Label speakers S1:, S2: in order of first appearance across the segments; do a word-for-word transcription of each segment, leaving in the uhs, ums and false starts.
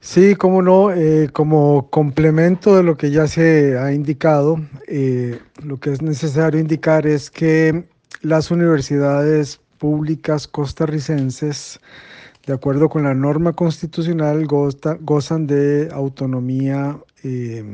S1: Sí, cómo no, eh, como complemento de lo que ya se ha indicado, eh, lo que es necesario indicar es que las universidades públicas costarricenses, de acuerdo con la norma constitucional, goza- gozan de autonomía, eh,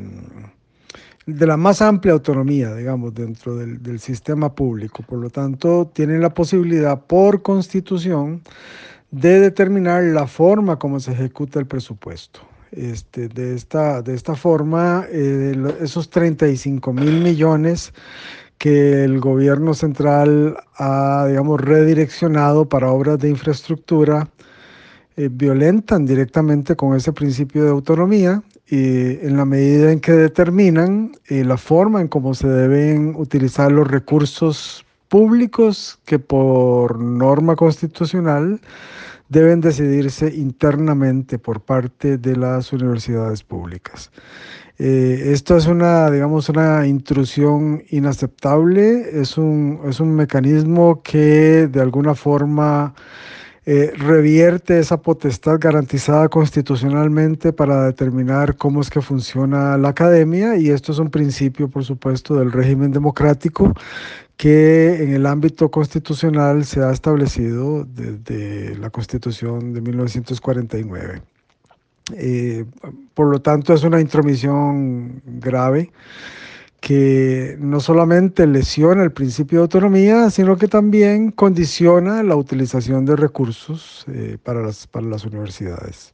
S1: de la más amplia autonomía, digamos, dentro del, del sistema público. Por lo tanto, tienen la posibilidad por constitución de determinar la forma como se ejecuta el presupuesto. Este, de, esta, de esta forma, eh, lo- esos treinta y cinco mil millones que el gobierno central ha, digamos, redireccionado para obras de infraestructura, eh, violentan directamente con ese principio de autonomía y en la medida en que determinan eh, la forma en cómo se deben utilizar los recursos públicos que por norma constitucional deben decidirse internamente por parte de las universidades públicas. Eh, esto es una, digamos, una intrusión inaceptable, es un, es un mecanismo que de alguna forma eh, revierte esa potestad garantizada constitucionalmente para determinar cómo es que funciona la academia y esto es un principio, por supuesto, del régimen democrático que en el ámbito constitucional se ha establecido desde la Constitución de mil novecientos cuarenta y nueve. Eh, por lo tanto, es una intromisión grave que no solamente lesiona el principio de autonomía, sino que también condiciona la utilización de recursos eh, para las, para las universidades.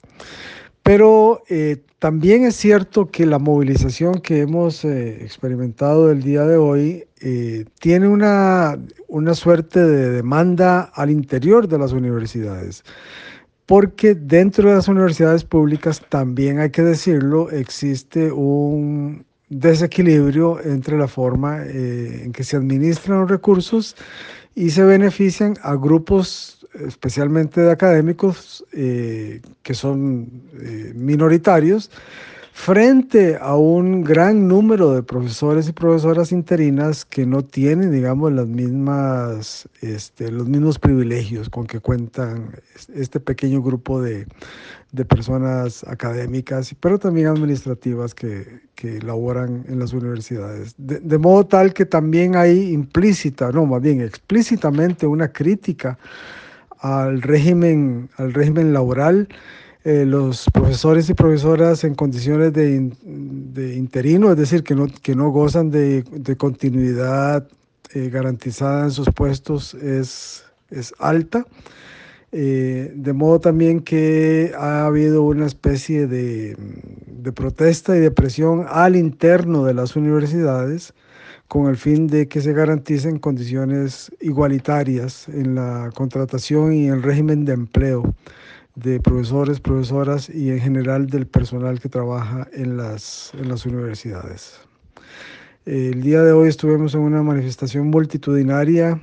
S1: Pero eh, también es cierto que la movilización que hemos eh, experimentado el día de hoy eh, tiene una, una suerte de demanda al interior de las universidades, porque dentro de las universidades públicas, también hay que decirlo, existe un desequilibrio entre la forma eh, en que se administran los recursos y se benefician a grupos, especialmente de académicos, eh, que son eh, minoritarios, frente a un gran número de profesores y profesoras interinas que no tienen, digamos, las mismas, este, los mismos privilegios con que cuentan este pequeño grupo de, de personas académicas, pero también administrativas que, que laboran en las universidades. De, de modo tal que también hay implícita, no, más bien explícitamente una crítica al régimen, al régimen laboral. Eh, los profesores y profesoras en condiciones de, in- de interino, es decir, que no, que no gozan de, de continuidad eh, garantizada en sus puestos, es, es alta. Eh, de modo también que ha habido una especie de, de protesta y de presión al interno de las universidades con el fin de que se garanticen condiciones igualitarias en la contratación y el régimen de empleo de profesores, profesoras y en general del personal que trabaja en las, en las universidades. El día de hoy estuvimos en una manifestación multitudinaria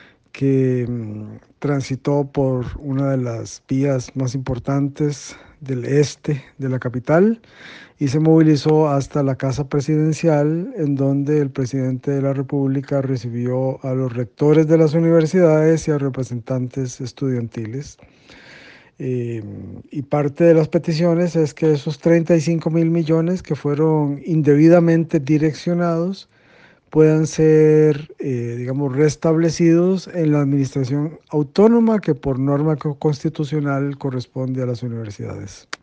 S1: que mm, transitó por una de las vías más importantes del este de la capital y se movilizó hasta la Casa Presidencial, en donde el presidente de la República recibió a los rectores de las universidades y a representantes estudiantiles. Eh, y parte de las peticiones es que esos treinta y cinco mil millones que fueron indebidamente direccionados puedan ser, eh, digamos, restablecidos en la administración autónoma que por norma constitucional corresponde a las universidades.